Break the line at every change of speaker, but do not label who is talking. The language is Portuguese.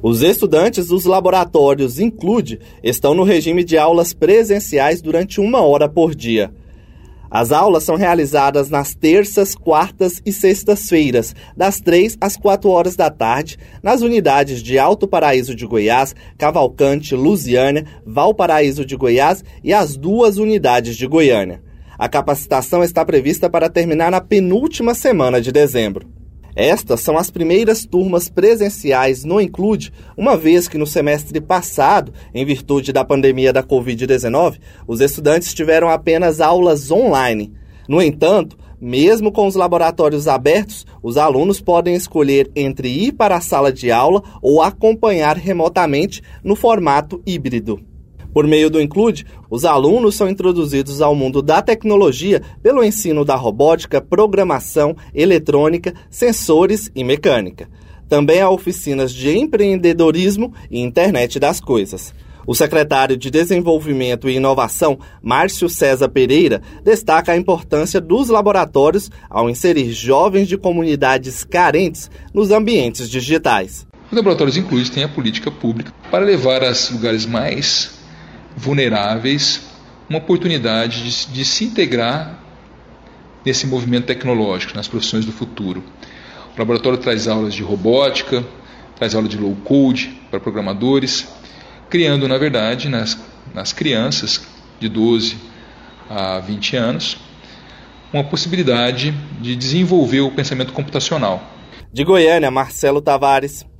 Os estudantes dos laboratórios Include estão no regime de aulas presenciais durante 1 hora por dia. As aulas são realizadas nas terças, quartas e sextas-feiras, das 3 às 4 horas da tarde, nas unidades de Alto Paraíso de Goiás, Cavalcante, Lusiânia, Valparaíso de Goiás e as 2 unidades de Goiânia. A capacitação está prevista para terminar na penúltima semana de dezembro. Estas são as primeiras turmas presenciais no Include, uma vez que no semestre passado, em virtude da pandemia da Covid-19, os estudantes tiveram apenas aulas online. No entanto, mesmo com os laboratórios abertos, os alunos podem escolher entre ir para a sala de aula ou acompanhar remotamente no formato híbrido. Por meio do Include, os alunos são introduzidos ao mundo da tecnologia pelo ensino da robótica, programação, eletrônica, sensores e mecânica. Também há oficinas de empreendedorismo e internet das coisas. O secretário de Desenvolvimento e Inovação, Márcio César Pereira, destaca a importância dos laboratórios ao inserir jovens de comunidades carentes nos ambientes digitais.
Os laboratórios Include têm a política pública para levar aos lugares mais vulneráveis uma oportunidade de se integrar nesse movimento tecnológico, nas profissões do futuro. O laboratório traz aulas de robótica, traz aula de low code para programadores, criando, na verdade, nas crianças de 12 a 20 anos, uma possibilidade de desenvolver o pensamento computacional.
De Goiânia, Marcelo Tavares.